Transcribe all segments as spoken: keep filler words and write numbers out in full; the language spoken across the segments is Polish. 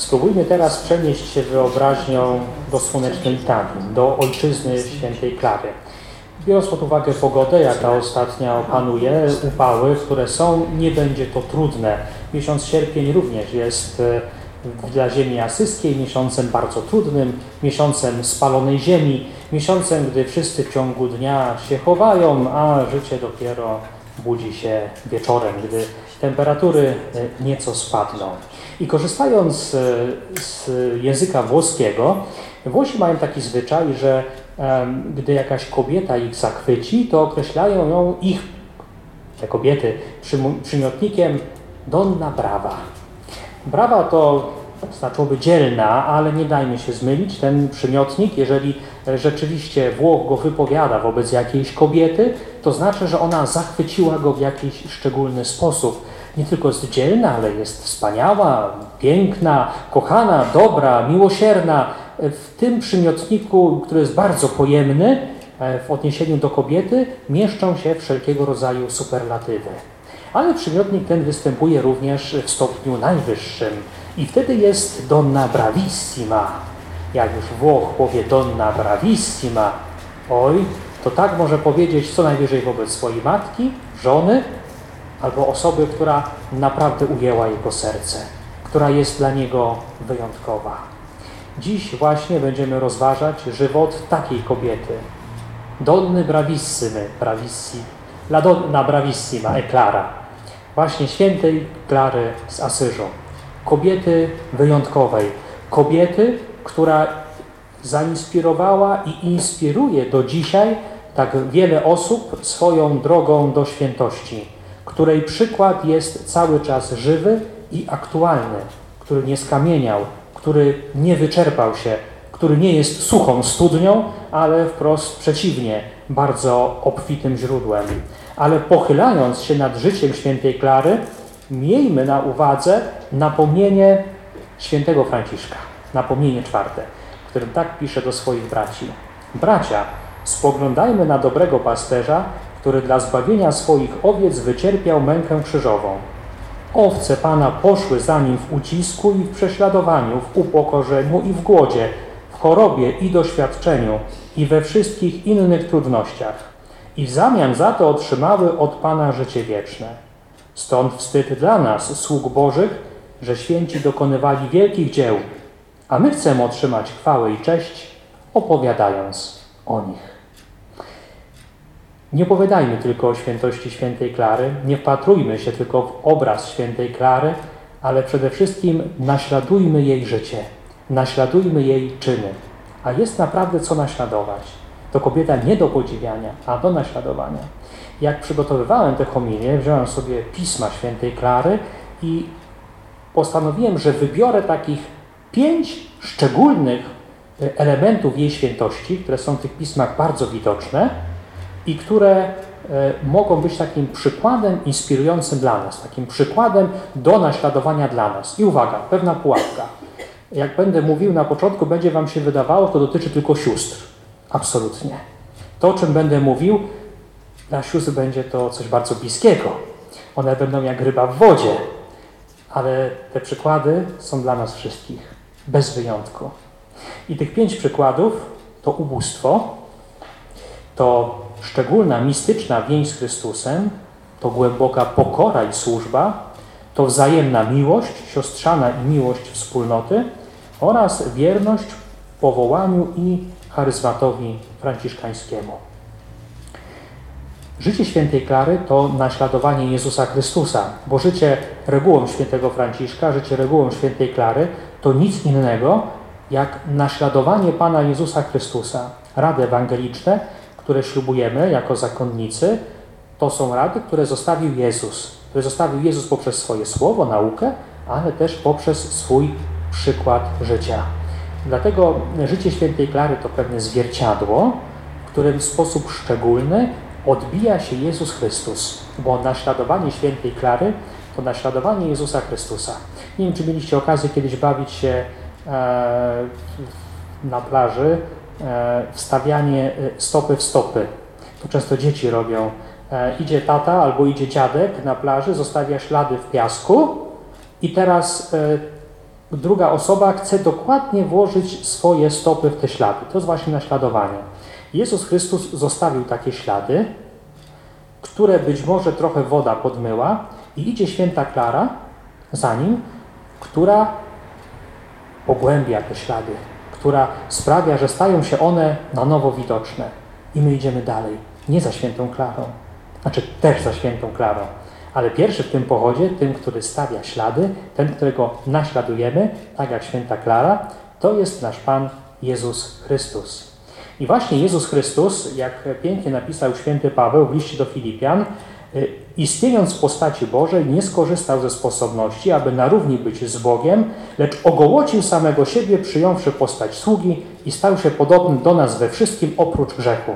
Spróbujmy teraz przenieść się wyobraźnią do słonecznej Italii, do ojczyzny świętej Klary. Biorąc pod uwagę pogodę, jaka ostatnio panuje, upały, które są, nie będzie to trudne. Miesiąc sierpień również jest dla ziemi asyskiej miesiącem bardzo trudnym, miesiącem spalonej ziemi, miesiącem, gdy wszyscy w ciągu dnia się chowają, a życie dopiero budzi się wieczorem, gdy temperatury nieco spadną. I korzystając z języka włoskiego, Włosi mają taki zwyczaj, że um, gdy jakaś kobieta ich zachwyci, to określają ją ich, te kobiety, przymiotnikiem donna brava. Brawa to znaczyłoby dzielna, ale nie dajmy się zmylić. Ten przymiotnik, jeżeli rzeczywiście Włoch go wypowiada wobec jakiejś kobiety, to znaczy, że ona zachwyciła go w jakiś szczególny sposób. Nie tylko jest dzielna, ale jest wspaniała, piękna, kochana, dobra, miłosierna. W tym przymiotniku, który jest bardzo pojemny w odniesieniu do kobiety, mieszczą się wszelkiego rodzaju superlatywy. Ale przymiotnik ten występuje również w stopniu najwyższym i wtedy jest donna bravissima. Jak już Włoch powie donna bravissima, oj, to tak może powiedzieć co najwyżej wobec swojej matki, żony, albo osoby, która naprawdę ujęła jego serce, która jest dla niego wyjątkowa. Dziś właśnie będziemy rozważać żywot takiej kobiety. Donny bravissime, bravissi, la donna bravissima e Clara. Właśnie świętej Klary z Asyżu. Kobiety wyjątkowej. Kobiety, która zainspirowała i inspiruje do dzisiaj tak wiele osób swoją drogą do świętości, której przykład jest cały czas żywy i aktualny, który nie skamieniał, który nie wyczerpał się, który nie jest suchą studnią, ale wprost przeciwnie, bardzo obfitym źródłem. Ale pochylając się nad życiem świętej Klary, miejmy na uwadze napomnienie świętego Franciszka, napomnienie czwarte, w którym tak pisze do swoich braci. Bracia, spoglądajmy na dobrego pasterza, który dla zbawienia swoich owiec wycierpiał mękę krzyżową. Owce Pana poszły za nim w ucisku i w prześladowaniu, w upokorzeniu i w głodzie, w chorobie i doświadczeniu i we wszystkich innych trudnościach. I w zamian za to otrzymały od Pana życie wieczne. Stąd wstyd dla nas, sług Bożych, że święci dokonywali wielkich dzieł, a my chcemy otrzymać chwałę i cześć, opowiadając o nich. Nie opowiadajmy tylko o świętości świętej Klary, nie wpatrujmy się tylko w obraz świętej Klary, ale przede wszystkim naśladujmy jej życie, naśladujmy jej czyny. A jest naprawdę co naśladować. To kobieta nie do podziwiania, a do naśladowania. Jak przygotowywałem tę homilię, wziąłem sobie pisma świętej Klary i postanowiłem, że wybiorę takich pięć szczególnych elementów jej świętości, które są w tych pismach bardzo widoczne i które e, mogą być takim przykładem inspirującym dla nas, takim przykładem do naśladowania dla nas. I uwaga, pewna pułapka. Jak będę mówił na początku, będzie wam się wydawało, to dotyczy tylko sióstr. Absolutnie. To, o czym będę mówił, dla sióstr będzie to coś bardzo bliskiego. One będą jak ryba w wodzie, ale te przykłady są dla nas wszystkich, bez wyjątku. I tych pięć przykładów to ubóstwo, to szczególna, mistyczna więź z Chrystusem, to głęboka pokora i służba, to wzajemna miłość, siostrzana i miłość wspólnoty oraz wierność powołaniu i charyzmatowi franciszkańskiemu. Życie świętej Klary to naśladowanie Jezusa Chrystusa, bo życie regułą świętego Franciszka, życie regułą świętej Klary to nic innego jak naśladowanie Pana Jezusa Chrystusa. Rady ewangeliczne, które ślubujemy jako zakonnicy, to są rady, które zostawił Jezus. Które zostawił Jezus poprzez swoje słowo, naukę, ale też poprzez swój przykład życia. Dlatego życie świętej Klary to pewne zwierciadło, w którym w sposób szczególny odbija się Jezus Chrystus, bo naśladowanie świętej Klary to naśladowanie Jezusa Chrystusa. Nie wiem, czy mieliście okazję kiedyś bawić się e, na plaży, e, wstawianie stopy w stopy. To często dzieci robią. E, idzie tata albo idzie dziadek na plaży, zostawia ślady w piasku i teraz e, druga osoba chce dokładnie włożyć swoje stopy w te ślady. To jest właśnie naśladowanie. Jezus Chrystus zostawił takie ślady, które być może trochę woda podmyła i idzie święta Klara za nim, która pogłębia te ślady, która sprawia, że stają się one na nowo widoczne. I my idziemy dalej, nie za świętą Klarą, znaczy też za świętą Klarą, ale pierwszy w tym pochodzie, tym, który stawia ślady, ten, którego naśladujemy, tak jak święta Klara, to jest nasz Pan Jezus Chrystus. I właśnie Jezus Chrystus, jak pięknie napisał święty Paweł w liście do Filipian, istniejąc w postaci Bożej, nie skorzystał ze sposobności, aby na równi być z Bogiem, lecz ogołocił samego siebie, przyjąwszy postać sługi i stał się podobny do nas we wszystkim oprócz grzechu.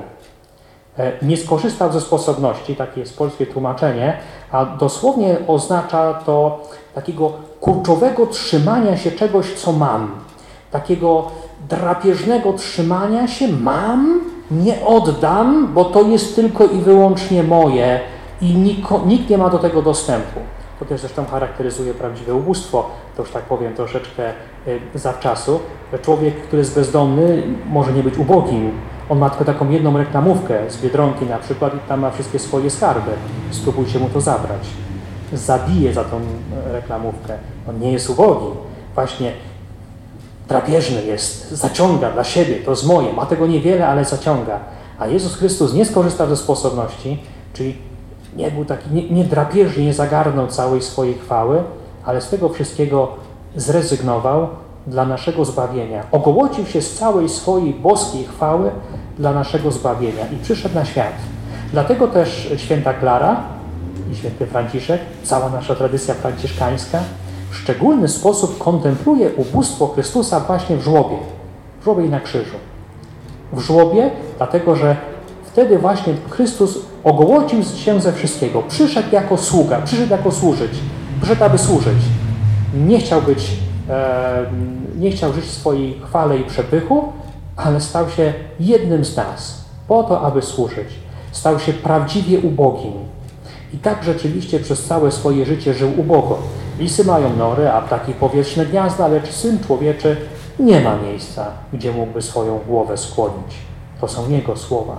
Nie skorzystał ze sposobności, takie jest polskie tłumaczenie, a dosłownie oznacza to takiego kurczowego trzymania się czegoś, co mam. Takiego drapieżnego trzymania się, mam, nie oddam, bo to jest tylko i wyłącznie moje i niko, nikt nie ma do tego dostępu. To też zresztą charakteryzuje prawdziwe ubóstwo, to już tak powiem troszeczkę y, zawczasu. Człowiek, który jest bezdomny, może nie być ubogim. On ma tylko taką jedną reklamówkę z Biedronki na przykład i tam ma wszystkie swoje skarby. Spróbujcie mu to zabrać. Zabije za tą reklamówkę. On nie jest ubogi. Właśnie drapieżny jest, zaciąga dla siebie, to jest moje. Ma tego niewiele, ale zaciąga. A Jezus Chrystus nie skorzystał ze sposobności, czyli nie był taki, nie, nie drapieżnie, nie zagarnął całej swojej chwały, ale z tego wszystkiego zrezygnował dla naszego zbawienia. Ogołocił się z całej swojej boskiej chwały dla naszego zbawienia i przyszedł na świat. Dlatego też święta Klara i święty Franciszek, cała nasza tradycja franciszkańska, w szczególny sposób kontempluje ubóstwo Chrystusa właśnie w żłobie, w żłobie i na krzyżu. W żłobie, dlatego że wtedy właśnie Chrystus ogołocił się ze wszystkiego. Przyszedł jako sługa, przyszedł jako służyć, przyszedł, aby służyć. Nie chciał być, e, nie chciał żyć w swojej chwale i przepychu, ale stał się jednym z nas, po to, aby służyć. Stał się prawdziwie ubogim. I tak rzeczywiście przez całe swoje życie żył ubogo. Lisy mają nory, a ptaki powietrzne gniazda, lecz Syn Człowieczy nie ma miejsca, gdzie mógłby swoją głowę skłonić. To są Jego słowa.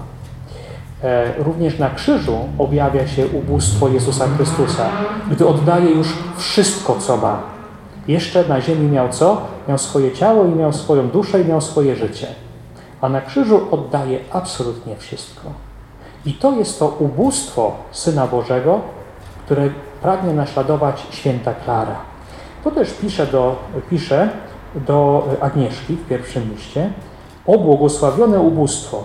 E, również na krzyżu objawia się ubóstwo Jezusa Chrystusa, gdy oddaje już wszystko, co ma. Jeszcze na ziemi miał co? Miał swoje ciało i miał swoją duszę i miał swoje życie. A na krzyżu oddaje absolutnie wszystko. I to jest to ubóstwo Syna Bożego, które pragnie naśladować święta Klara. To też pisze do, pisze do Agnieszki w pierwszym liście: o błogosławione ubóstwo.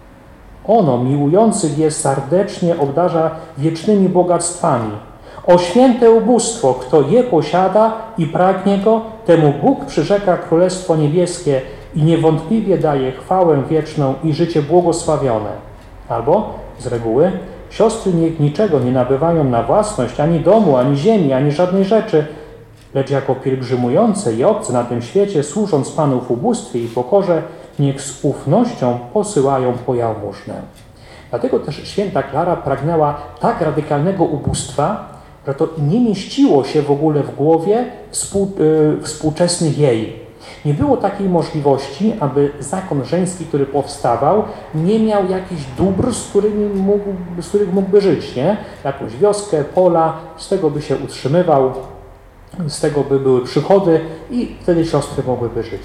Ono miłujących je serdecznie obdarza wiecznymi bogactwami. O święte ubóstwo, kto je posiada i pragnie go, temu Bóg przyrzeka Królestwo Niebieskie i niewątpliwie daje chwałę wieczną i życie błogosławione. Albo z reguły: siostry niech niczego nie nabywają na własność, ani domu, ani ziemi, ani żadnej rzeczy, lecz jako pielgrzymujące i obce na tym świecie, służąc Panu w ubóstwie i pokorze, niech z ufnością posyłają po jałmużnę. Dlatego też święta Klara pragnęła tak radykalnego ubóstwa, że to nie mieściło się w ogóle w głowie współ, yy, współczesnych jej. Nie było takiej możliwości, aby zakon żeński, który powstawał, nie miał jakichś dóbr, z, którymi mógł, z których mógłby żyć, nie? Jakąś wioskę, pola, z tego by się utrzymywał, z tego by były przychody i wtedy siostry mogłyby żyć.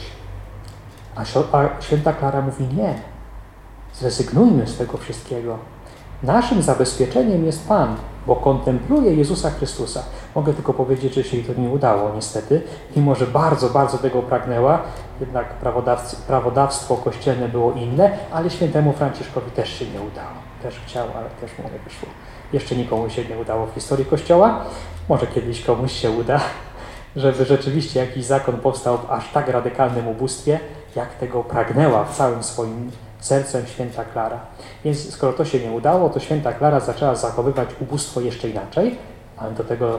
A, a święta Klara mówi: nie, zrezygnujmy z tego wszystkiego. Naszym zabezpieczeniem jest Pan, bo kontempluje Jezusa Chrystusa. Mogę tylko powiedzieć, że się jej to nie udało niestety, mimo że bardzo, bardzo tego pragnęła, jednak prawodawstwo kościelne było inne, ale świętemu Franciszkowi też się nie udało. Też chciał, ale też mu nie wyszło. Jeszcze nikomu się nie udało w historii Kościoła. Może kiedyś komuś się uda, żeby rzeczywiście jakiś zakon powstał w aż tak radykalnym ubóstwie, jak tego pragnęła w całym swoim sercem święta Klara. Więc skoro to się nie udało, to święta Klara zaczęła zachowywać ubóstwo jeszcze inaczej, ale do tego,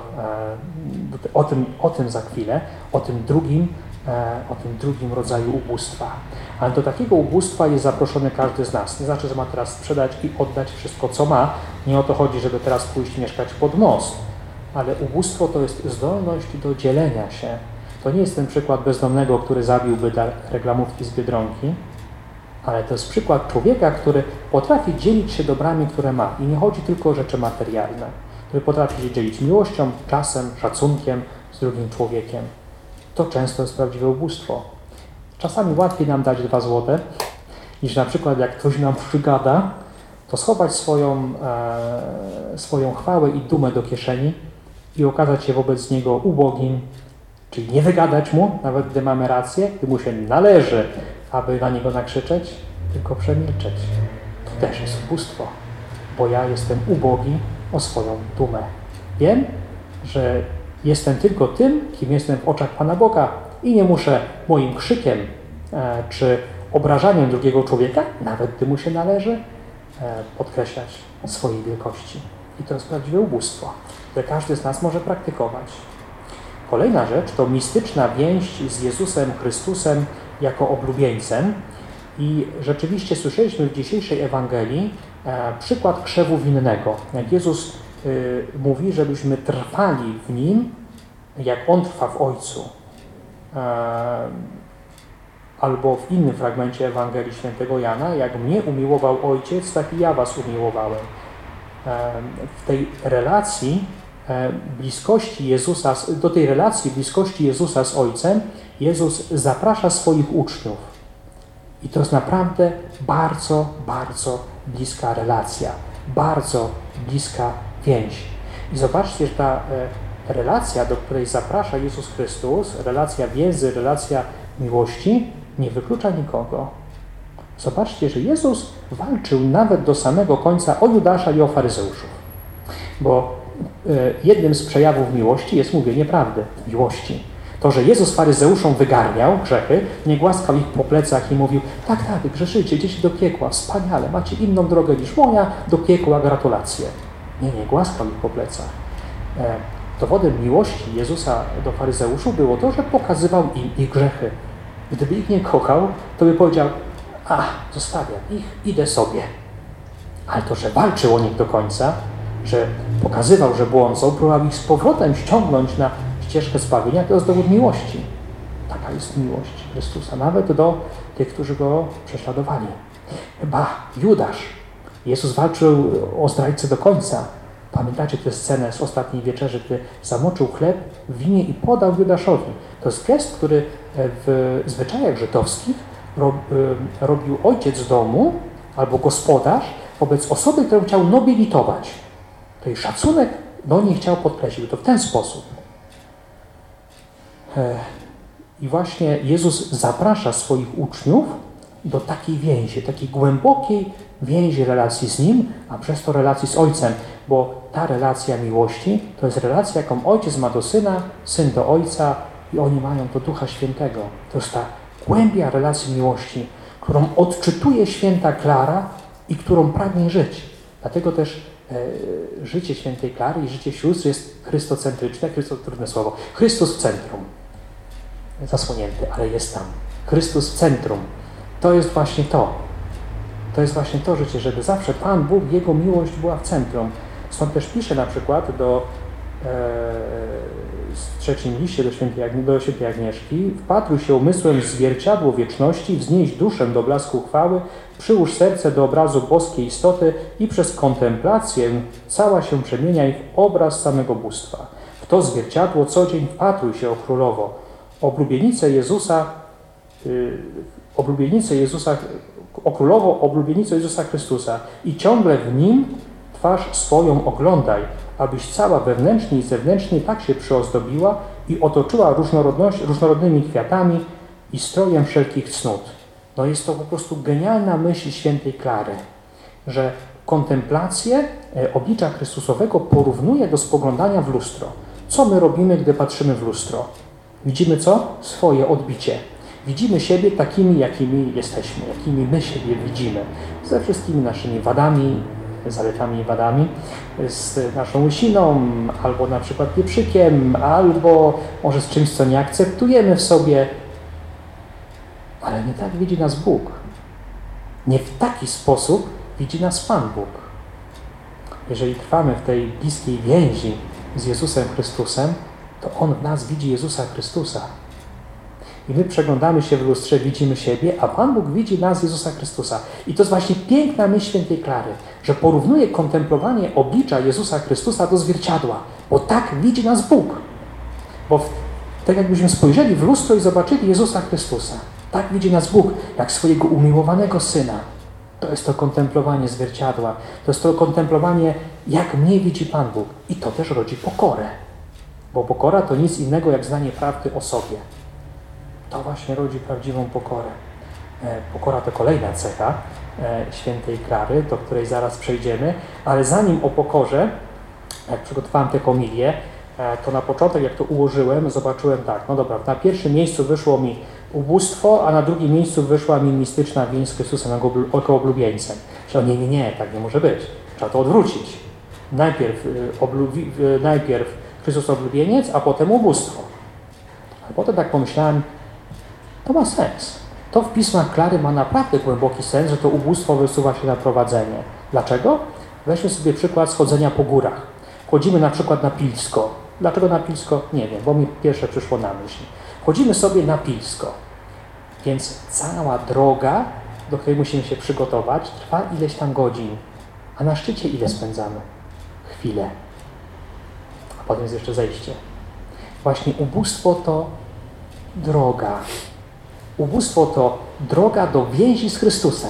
o tym, o tym za chwilę, o tym drugim, o tym drugim rodzaju ubóstwa. Ale do takiego ubóstwa jest zaproszony każdy z nas. Nie znaczy, że ma teraz sprzedać i oddać wszystko, co ma. Nie o to chodzi, żeby teraz pójść mieszkać pod most. Ale ubóstwo to jest zdolność do dzielenia się. To nie jest ten przykład bezdomnego, który zabiłby dla reklamówki z Biedronki, ale to jest przykład człowieka, który potrafi dzielić się dobrami, które ma. I nie chodzi tylko o rzeczy materialne. Który potrafi się dzielić miłością, czasem, szacunkiem z drugim człowiekiem. To często jest prawdziwe ubóstwo. Czasami łatwiej nam dać dwa złote, niż na przykład jak ktoś nam przygada, to schować swoją, e, swoją chwałę i dumę do kieszeni i okazać się wobec niego ubogim, czyli nie wygadać mu, nawet gdy mamy rację, gdy mu się należy, aby na niego nakrzyczeć, tylko przemilczeć. To też jest ubóstwo, bo ja jestem ubogi o swoją dumę. Wiem, że jestem tylko tym, kim jestem w oczach Pana Boga i nie muszę moim krzykiem e, czy obrażaniem drugiego człowieka, nawet gdy mu się należy, e, podkreślać swojej wielkości. I to jest prawdziwe ubóstwo, które każdy z nas może praktykować. Kolejna rzecz to mistyczna więź z Jezusem Chrystusem jako oblubieńcem. I rzeczywiście słyszeliśmy w dzisiejszej Ewangelii e, przykład krzewu winnego. Jak Jezus y, mówi, żebyśmy trwali w Nim, jak On trwa w Ojcu. E, albo w innym fragmencie Ewangelii Świętego Jana, jak mnie umiłował Ojciec, tak i ja was umiłowałem. E, w tej relacji e, bliskości Jezusa, do tej relacji bliskości Jezusa z Ojcem, Jezus zaprasza swoich uczniów. I to jest naprawdę bardzo, bardzo bliska relacja, bardzo bliska więź. I zobaczcie, że ta e, relacja, do której zaprasza Jezus Chrystus, relacja wiedzy, relacja miłości, nie wyklucza nikogo. Zobaczcie, że Jezus walczył nawet do samego końca o Judasza i o faryzeuszów. Bo e, jednym z przejawów miłości jest mówienie prawdy w miłości. To, że Jezus faryzeuszom wygarniał grzechy, nie głaskał ich po plecach i mówił: tak, tak, grzeszycie, idziecie do piekła, wspaniale, macie inną drogę niż moja, do piekła, gratulacje. Nie, nie głaskał ich po plecach. E, dowodem miłości Jezusa do faryzeuszów było to, że pokazywał im ich grzechy. Gdyby ich nie kochał, to by powiedział: a, zostawiam ich, idę sobie. Ale to, że walczył o nich do końca, że pokazywał, że błądzą, próbował ich z powrotem ściągnąć na ścieżkę zbawienia, to jest dowód miłości. Taka jest miłość Chrystusa, nawet do tych, którzy Go prześladowali. Ba, Judasz. Jezus walczył o zdrajcę do końca. Pamiętacie tę scenę z ostatniej wieczerzy, gdy zamoczył chleb w winie i podał Judaszowi. To jest gest, który w zwyczajach żydowskich robił ojciec domu albo gospodarz wobec osoby, którą chciał nobilitować. To jej szacunek do niej chciał podkreślić. To w ten sposób. I właśnie Jezus zaprasza swoich uczniów do takiej więzi, takiej głębokiej więzi relacji z Nim, a przez to relacji z Ojcem, bo ta relacja miłości to jest relacja, jaką Ojciec ma do Syna, Syn do Ojca i oni mają do Ducha Świętego. To jest ta głębia relacji miłości, którą odczytuje święta Klara i którą pragnie żyć. Dlatego też e, życie świętej Klary i życie sióstr jest chrystocentryczne, Chrystus, trudne słowo, Chrystus w centrum. Zasłonięty, ale jest tam. Chrystus w centrum. To jest właśnie to. To jest właśnie to życie, żeby zawsze Pan Bóg, Jego miłość była w centrum. Stąd też pisze na przykład do e, w trzecim liście do świętej, do świętej Agnieszki: wpatruj się umysłem w zwierciadło wieczności, wznieś duszę do blasku chwały, przyłóż serce do obrazu boskiej istoty i przez kontemplację cała się przemieniaj w obraz samego bóstwa. W to zwierciadło co dzień wpatruj się, o Królowo, oblubienicę Jezusa, yy, oblubienicę Jezusa, o Królowo, oblubienicę Jezusa Chrystusa i ciągle w Nim twarz swoją oglądaj, abyś cała wewnętrznie i zewnętrznie tak się przyozdobiła i otoczyła różnorodność, różnorodnymi kwiatami i strojem wszelkich cnót. No jest to po prostu genialna myśl świętej Klary, że kontemplację oblicza Chrystusowego porównuje do spoglądania w lustro. Co my robimy, gdy patrzymy w lustro? Widzimy co? Swoje odbicie. Widzimy siebie takimi, jakimi jesteśmy, jakimi my siebie widzimy. Ze wszystkimi naszymi wadami, zaletami i wadami, z naszą łysiną, albo na przykład pieprzykiem, albo może z czymś, co nie akceptujemy w sobie. Ale nie tak widzi nas Bóg. Nie w taki sposób widzi nas Pan Bóg. Jeżeli trwamy w tej bliskiej więzi z Jezusem Chrystusem, to On w nas widzi Jezusa Chrystusa. I my przeglądamy się w lustrze, widzimy siebie, a Pan Bóg widzi nas, Jezusa Chrystusa. I to jest właśnie piękna myśl świętej Klary, że porównuje kontemplowanie oblicza Jezusa Chrystusa do zwierciadła, bo tak widzi nas Bóg. Bo w, tak jakbyśmy spojrzeli w lustro i zobaczyli Jezusa Chrystusa, tak widzi nas Bóg, jak swojego umiłowanego Syna. To jest to kontemplowanie zwierciadła, to jest to kontemplowanie, jak mnie widzi Pan Bóg. I to też rodzi pokorę, bo pokora to nic innego jak znanie prawdy o sobie. To właśnie rodzi prawdziwą pokorę. Pokora to kolejna cecha świętej Klary, do której zaraz przejdziemy, ale zanim o pokorze, jak przygotowałem tę homilię, to na początek, jak to ułożyłem, zobaczyłem tak, no dobra, na pierwszym miejscu wyszło mi ubóstwo, a na drugim miejscu wyszła mi mistyczna więź z Chrystusem jako oblubieńcem. Czyli nie, nie, nie, tak nie może być. Trzeba to odwrócić. Najpierw, oblubi, najpierw Chrystus oblubieniec, a potem ubóstwo. A potem tak pomyślałem, to ma sens. To w pismach Klary ma naprawdę głęboki sens, że to ubóstwo wysuwa się na prowadzenie. Dlaczego? Weźmy sobie przykład schodzenia po górach. Chodzimy na przykład na Pilsko. Dlaczego na Pilsko? Nie wiem, bo mi pierwsze przyszło na myśl. Chodzimy sobie na Pilsko. Więc cała droga, do której musimy się przygotować, trwa ileś tam godzin. A na szczycie ile spędzamy? Chwilę. A potem jest jeszcze zejście. Właśnie ubóstwo to droga. Ubóstwo to droga do więzi z Chrystusem.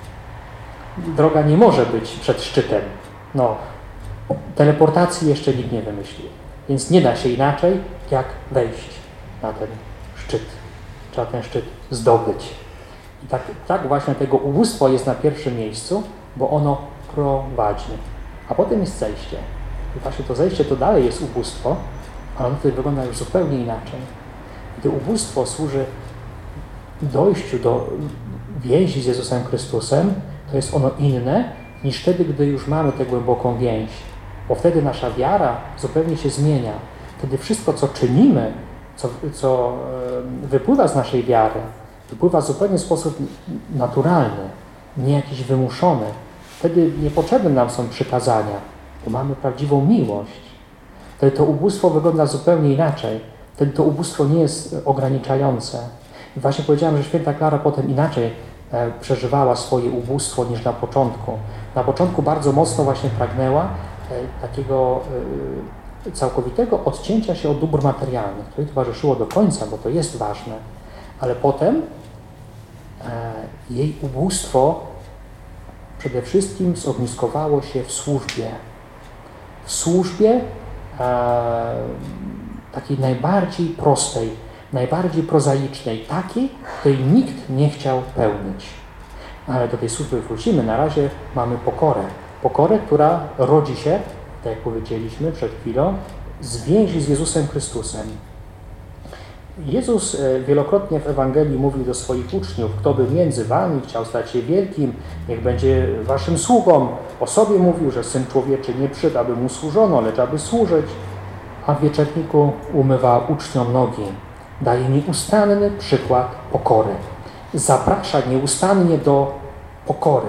Droga nie może być przed szczytem. No, teleportacji jeszcze nikt nie wymyślił. Więc nie da się inaczej, jak wejść na ten szczyt. Trzeba ten szczyt zdobyć. I tak, tak właśnie tego ubóstwo jest na pierwszym miejscu, bo ono prowadzi. A potem jest zejście. I właśnie to zejście to dalej jest ubóstwo, ale ono tutaj wygląda już zupełnie inaczej. I to ubóstwo służy dojściu do więzi z Jezusem Chrystusem, to jest ono inne niż wtedy, gdy już mamy tę głęboką więź. Bo wtedy nasza wiara zupełnie się zmienia. Wtedy wszystko, co czynimy, co, co wypływa z naszej wiary, wypływa zupełnie w sposób naturalny, nie jakiś wymuszony. Wtedy niepotrzebne nam są przykazania, bo mamy prawdziwą miłość. Wtedy to ubóstwo wygląda zupełnie inaczej. Wtedy to ubóstwo nie jest ograniczające. I właśnie powiedziałem, że święta Klara potem inaczej e, przeżywała swoje ubóstwo niż na początku. Na początku bardzo mocno właśnie pragnęła e, takiego e, całkowitego odcięcia się od dóbr materialnych, które towarzyszyło do końca, bo to jest ważne. Ale potem e, jej ubóstwo przede wszystkim zogniskowało się w służbie. W służbie e, takiej najbardziej prostej, najbardziej prozaicznej, takiej, której nikt nie chciał pełnić. Ale do tej służby wrócimy. Na razie mamy pokorę. Pokorę, która rodzi się, tak jak powiedzieliśmy przed chwilą, z więzi z Jezusem Chrystusem. Jezus wielokrotnie w Ewangelii mówił do swoich uczniów, kto by między wami chciał stać się wielkim, niech będzie waszym sługą. O sobie mówił, że Syn Człowieczy nie przyszedł, aby mu służono, lecz aby służyć, a w wieczerniku umywa uczniom nogi. Daje nieustanny przykład pokory. Zaprasza nieustannie do pokory.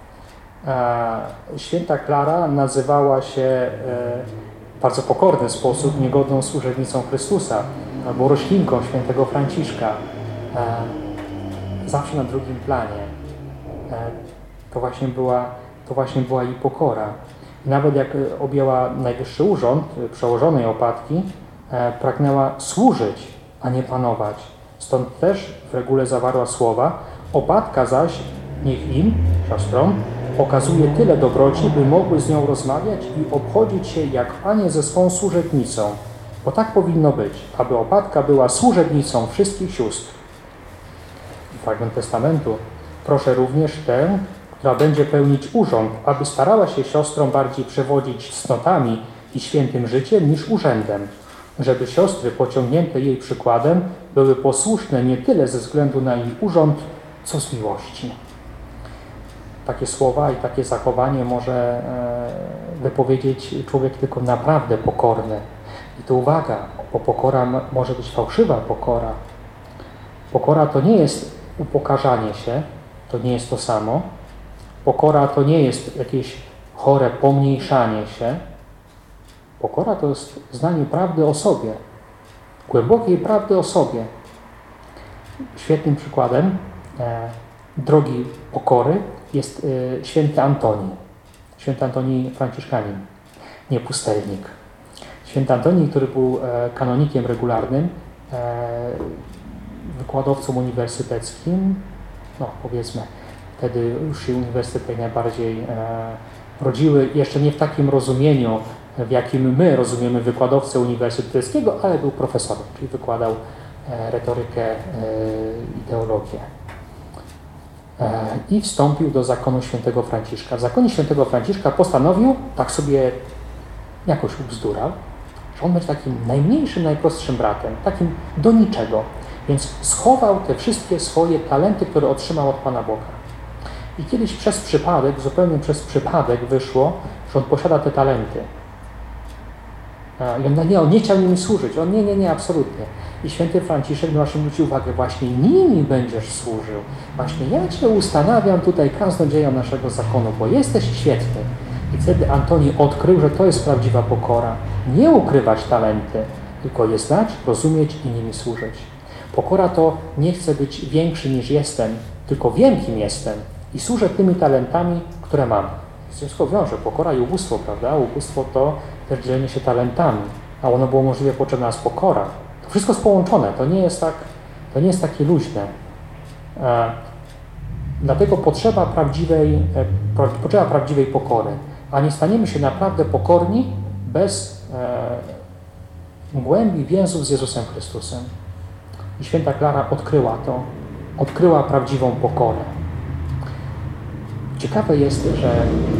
Święta Klara nazywała się w bardzo pokorny sposób niegodną służebnicą Chrystusa albo roślinką świętego Franciszka. Zawsze na drugim planie. To właśnie była, to właśnie była jej pokora. I nawet jak objęła najwyższy urząd przełożonej opatki, pragnęła służyć, a nie panować. Stąd też w regule zawarła słowa: opatka zaś niech im, siostrom, okazuje tyle dobroci, by mogły z nią rozmawiać i obchodzić się jak panie ze swą służebnicą. Bo tak powinno być, aby opatka była służebnicą wszystkich sióstr. Fragment testamentu. Proszę również tę, która będzie pełnić urząd, aby starała się siostrom bardziej przewodzić cnotami i świętym życiem niż urzędem, żeby siostry pociągnięte jej przykładem były posłuszne nie tyle ze względu na jej urząd, co z miłości. Takie słowa i takie zachowanie może wypowiedzieć człowiek tylko naprawdę pokorny. I tu uwaga, bo pokora może być fałszywa pokora. Pokora to nie jest upokarzanie się, to nie jest to samo. Pokora to nie jest jakieś chore pomniejszanie się. Pokora to jest znanie prawdy o sobie, głębokiej prawdy o sobie. Świetnym przykładem e, drogi pokory jest e, święty Antoni. Święty Antoni Franciszkanin, nie pustelnik. Święty Antoni, który był e, kanonikiem regularnym, e, wykładowcą uniwersyteckim, no powiedzmy, wtedy już się uniwersytety najbardziej e, rodziły, jeszcze nie w takim rozumieniu, w jakim my rozumiemy wykładowcę uniwersyteckiego, ale był profesorem, czyli wykładał e, retorykę e, i teologię. E, I wstąpił do zakonu świętego Franciszka. W zakonie świętego Franciszka postanowił, tak sobie jakoś ubzdurał, że on będzie takim najmniejszym, najprostszym bratem, takim do niczego. Więc schował te wszystkie swoje talenty, które otrzymał od Pana Boga. I kiedyś przez przypadek, zupełnie przez przypadek wyszło, że on posiada te talenty. I on nie, on nie chciał nimi służyć. On nie, nie, nie, absolutnie. I święty Franciszek właśnie zwrócił uwagę, właśnie nimi będziesz służył. Właśnie ja Cię ustanawiam tutaj kaznodzieją naszego zakonu, bo jesteś świetny. I wtedy Antoni odkrył, że to jest prawdziwa pokora. Nie ukrywać talenty, tylko je znać, rozumieć i nimi służyć. Pokora to nie chcę być większy niż jestem, tylko wiem, kim jestem i służę tymi talentami, które mam. Wszystko wiąże, pokora i ubóstwo, prawda? Ubóstwo to też dzielenie się talentami, a ono było możliwe, potrzebna jest pokora. To wszystko jest połączone, to nie jest tak, to nie jest takie luźne. E, dlatego potrzeba prawdziwej, e, pra, potrzeba prawdziwej pokory, a nie staniemy się naprawdę pokorni bez e, głębi więzów z Jezusem Chrystusem. I święta Klara odkryła to, odkryła prawdziwą pokorę. Ciekawe jest, że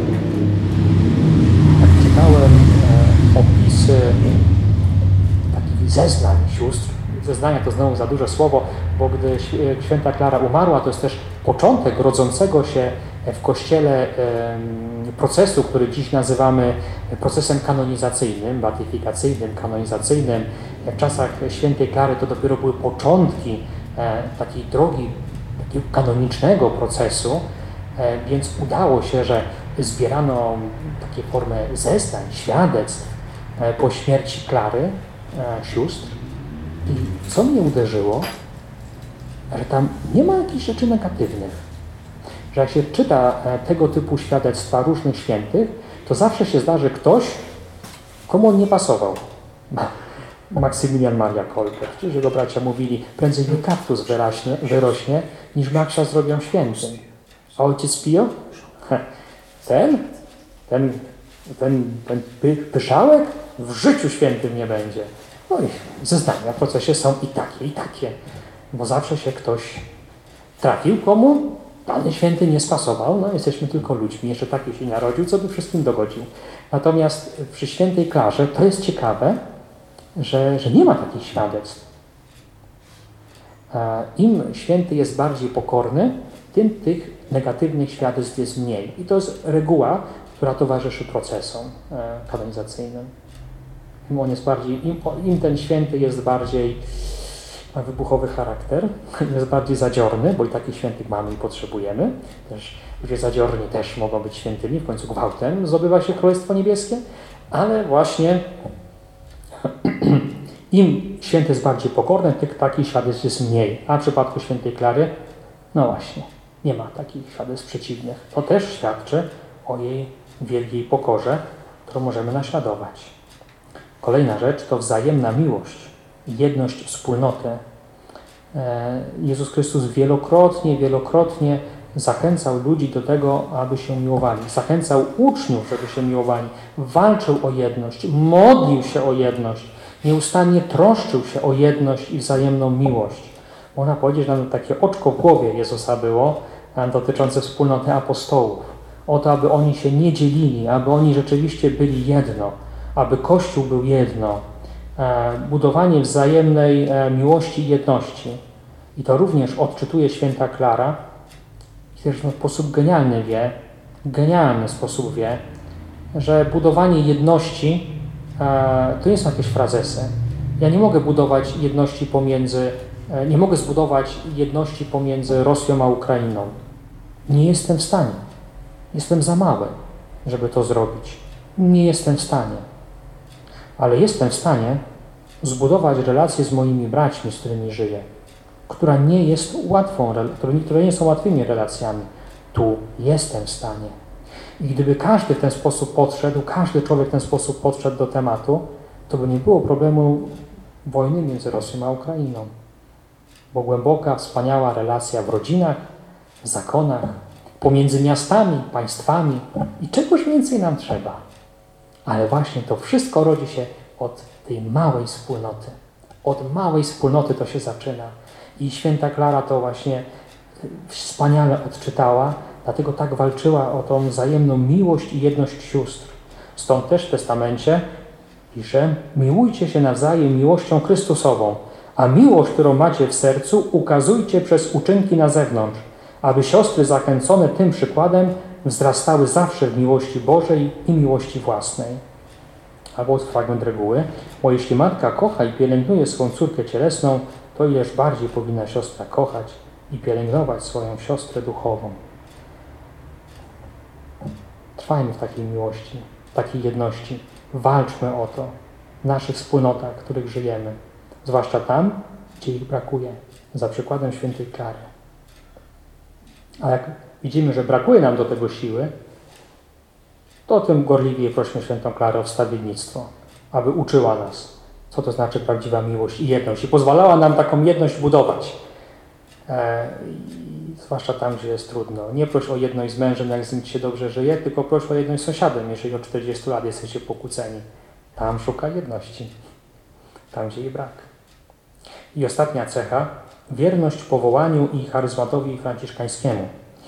jak czytałem e, opisy takich zeznań sióstr, zeznania to znowu za duże słowo, bo gdy święta Klara umarła, to jest też początek rodzącego się w Kościele e, procesu, który dziś nazywamy procesem kanonizacyjnym, beatyfikacyjnym, kanonizacyjnym. W czasach świętej Klary to dopiero były początki e, takiej drogi, takiego kanonicznego procesu, e, więc udało się, że zbierano takie formy zeznań, świadectw e, po śmierci Klary, e, sióstr. I co mnie uderzyło, że tam nie ma jakichś rzeczy negatywnych. Że jak się czyta e, tego typu świadectwa różnych świętych, to zawsze się zdarzy ktoś, komu on nie pasował. Maksymilian Maria Kolbe. Przecież jego bracia mówili, prędzej mi kaktus wyraśnie, wyrośnie, niż Maksza zrobią świętym. A ojciec Pio? Ten? Ten, ten, ten py, pyszałek? W życiu świętym nie będzie. No i zeznania w procesie są i takie, i takie. Bo zawsze się ktoś trafił, komu dany święty nie spasował. No jesteśmy tylko ludźmi. Jeszcze taki się narodził, co by wszystkim dogodził. Natomiast przy świętej Klarze to jest ciekawe, Że, że nie ma takich świadectw. Im święty jest bardziej pokorny, tym tych negatywnych świadectw jest mniej. I to jest reguła, która towarzyszy procesom kanonizacyjnym. Im, on jest bardziej, im, im ten święty jest bardziej, ma wybuchowy charakter, jest bardziej zadziorny, bo i takich świętych mamy i potrzebujemy. Też ludzie zadziorni też mogą być świętymi, w końcu gwałtem zdobywa się Królestwo Niebieskie, ale właśnie im święty jest bardziej pokorny, tych takich świadectw jest mniej. A w przypadku świętej Klary, no właśnie, nie ma takich świadectw przeciwnych. To też świadczy o jej wielkiej pokorze, którą możemy naśladować. Kolejna rzecz to wzajemna miłość, jedność wspólnoty. Jezus Chrystus wielokrotnie, wielokrotnie zachęcał ludzi do tego, aby się miłowali. Zachęcał uczniów, żeby się miłowali. Walczył o jedność, modlił się o jedność. Nieustannie troszczył się o jedność i wzajemną miłość. Można powiedzieć, że nawet takie oczko w głowie Jezusa było dotyczące wspólnoty apostołów. O to, aby oni się nie dzielili, aby oni rzeczywiście byli jedno, aby Kościół był jedno. Budowanie wzajemnej miłości i jedności. I to również odczytuje święta Klara, i też w sposób genialny wie, genialny sposób wie, że budowanie jedności e, to nie są jakieś frazesy. Ja nie mogę budować jedności pomiędzy, e, nie mogę zbudować jedności pomiędzy Rosją a Ukrainą. Nie jestem w stanie. Jestem za mały, żeby to zrobić. Nie jestem w stanie. Ale jestem w stanie zbudować relacje z moimi braćmi, z którymi żyję. która nie jest łatwą, które nie są łatwymi relacjami. Tu jestem w stanie. I gdyby każdy w ten sposób podszedł, każdy człowiek w ten sposób podszedł do tematu, to by nie było problemu wojny między Rosją a Ukrainą. Bo głęboka, wspaniała relacja w rodzinach, w zakonach, pomiędzy miastami, państwami i czegoś więcej nam trzeba. Ale właśnie to wszystko rodzi się od tej małej wspólnoty. Od małej wspólnoty to się zaczyna. I święta Klara to właśnie wspaniale odczytała, dlatego tak walczyła o tą wzajemną miłość i jedność sióstr. Stąd też w testamencie pisze: miłujcie się nawzajem miłością Chrystusową, a miłość, którą macie w sercu, ukazujcie przez uczynki na zewnątrz, aby siostry zachęcone tym przykładem wzrastały zawsze w miłości Bożej i miłości własnej. Albo fragment reguły: bo jeśli matka kocha i pielęgnuje swoją córkę cielesną, to ileż bardziej powinna siostra kochać i pielęgnować swoją siostrę duchową. Trwajmy w takiej miłości, w takiej jedności. Walczmy o to w naszych wspólnotach, w których żyjemy. Zwłaszcza tam, gdzie ich brakuje. Za przykładem świętej Klary. A jak widzimy, że brakuje nam do tego siły, to tym gorliwie prośmy świętą Klarę o wstawiennictwo, aby uczyła nas, co to znaczy prawdziwa miłość i jedność. I pozwalała nam taką jedność budować. E, i zwłaszcza tam, gdzie jest trudno. Nie proś o jedność z mężem, jak z nim ci się dobrze żyje, tylko proś o jedność z sąsiadem, jeżeli od czterdziestu lat jesteście pokłóceni. Tam szuka jedności. Tam, gdzie jej brak. I ostatnia cecha, wierność powołaniu i charyzmatowi franciszkańskiemu.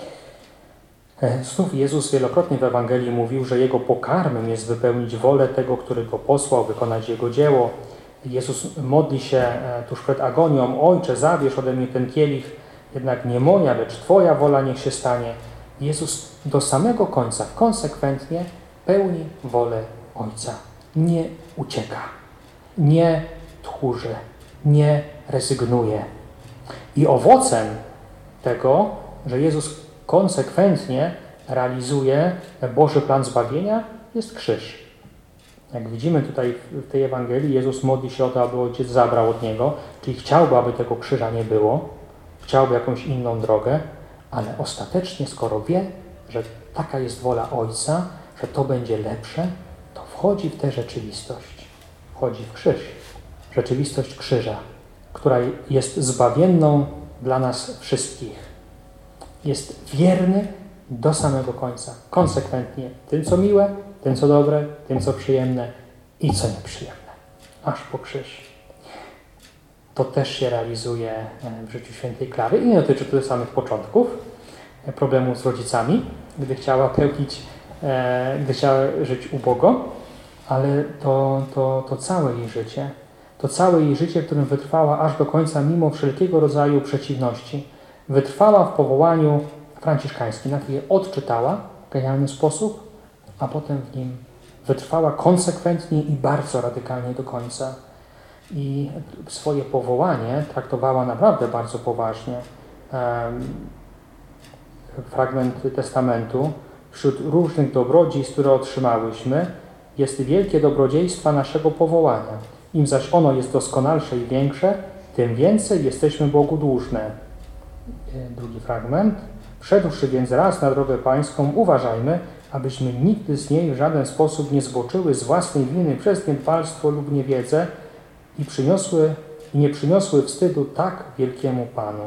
Znów Jezus wielokrotnie w Ewangelii mówił, że Jego pokarmem jest wypełnić wolę tego, który Go posłał, wykonać Jego dzieło. Jezus modli się tuż przed agonią: Ojcze, zabierz ode mnie ten kielich, jednak nie moja, lecz Twoja wola niech się stanie. Jezus do samego końca konsekwentnie pełni wolę Ojca. Nie ucieka, nie tchórzy, nie rezygnuje. I owocem tego, że Jezus konsekwentnie realizuje Boży plan zbawienia, jest krzyż. Jak widzimy tutaj w tej Ewangelii, Jezus modli się o to, aby Ojciec zabrał od Niego, czyli chciałby, aby tego krzyża nie było, chciałby jakąś inną drogę, ale ostatecznie, skoro wie, że taka jest wola Ojca, że to będzie lepsze, to wchodzi w tę rzeczywistość. Wchodzi w krzyż. Rzeczywistość krzyża, która jest zbawienną dla nas wszystkich. Jest wierny do samego końca, konsekwentnie, tym co miłe, tym co dobre, tym co przyjemne i co nieprzyjemne, aż po krzyż. To też się realizuje w życiu świętej Klary i nie dotyczy to samych początków, problemu z rodzicami, gdy chciała pełnić, gdy chciała żyć ubogo, ale to, to, to całe jej życie, to całe jej życie, w którym wytrwała aż do końca mimo wszelkiego rodzaju przeciwności. Wytrwała w powołaniu franciszkańskim, najpierw je odczytała w genialny sposób, a potem w nim wytrwała konsekwentnie i bardzo radykalnie do końca. I swoje powołanie traktowała naprawdę bardzo poważnie. Fragment testamentu: wśród różnych dobrodziejstw, które otrzymałyśmy, jest wielkie dobrodziejstwa naszego powołania. Im zaś ono jest doskonalsze i większe, tym więcej jesteśmy Bogu dłużne. Drugi fragment. Wszedłszy więc raz na drogę pańską, uważajmy, abyśmy nigdy z niej w żaden sposób nie zboczyły z własnej winy przez niedbalstwo lub niewiedzę i, przyniosły, i nie przyniosły wstydu tak wielkiemu Panu.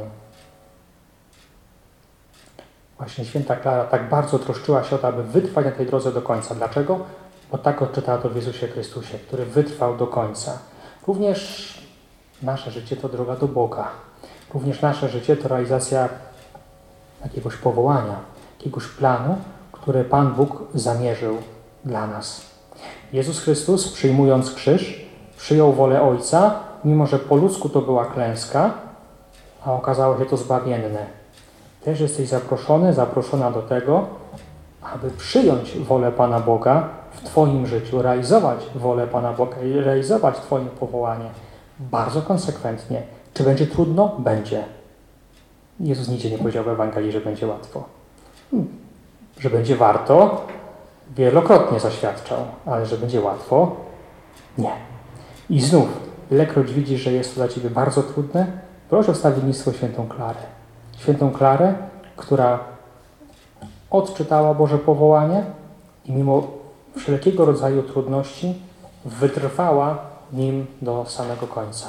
Właśnie święta Klara tak bardzo troszczyła się o to, aby wytrwać na tej drodze do końca. Dlaczego? Bo tak odczytała to w Jezusie Chrystusie, który wytrwał do końca. Również nasze życie to droga do Boga. Również nasze życie to realizacja jakiegoś powołania, jakiegoś planu, który Pan Bóg zamierzył dla nas. Jezus Chrystus, przyjmując krzyż, przyjął wolę Ojca, mimo że po ludzku to była klęska, a okazało się to zbawienne. Też jesteś zaproszony, zaproszona do tego, aby przyjąć wolę Pana Boga w Twoim życiu, realizować wolę Pana Boga i realizować Twoje powołanie bardzo konsekwentnie. Czy będzie trudno? Będzie. Jezus nigdzie nie powiedział w Ewangelii, że będzie łatwo. Że będzie warto, wielokrotnie zaświadczał, ale że będzie łatwo? Nie. I znów, ilekroć widzisz, że jest to dla Ciebie bardzo trudne, Proszę o wstawiennictwo świętą Klarę. Świętą Klarę, która odczytała Boże powołanie i mimo wszelkiego rodzaju trudności wytrwała nim do samego końca.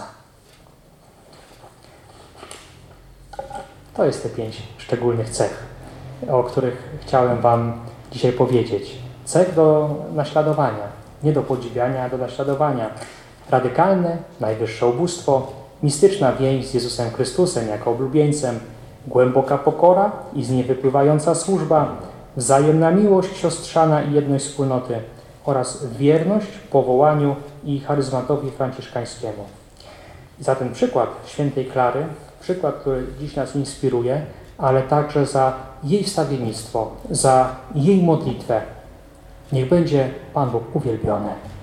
To jest te pięć szczególnych cech, o których chciałem Wam dzisiaj powiedzieć. Cech do naśladowania, nie do podziwiania, a do naśladowania. Radykalne, najwyższe ubóstwo, mistyczna więź z Jezusem Chrystusem jako oblubieńcem, głęboka pokora i z niej wypływająca służba, wzajemna miłość siostrzana i jedność wspólnoty oraz wierność powołaniu i charyzmatowi franciszkańskiemu. Za ten przykład świętej Klary, przykład, który dziś nas inspiruje, ale także za jej wstawiennictwo, za jej modlitwę. Niech będzie Pan Bóg uwielbiony.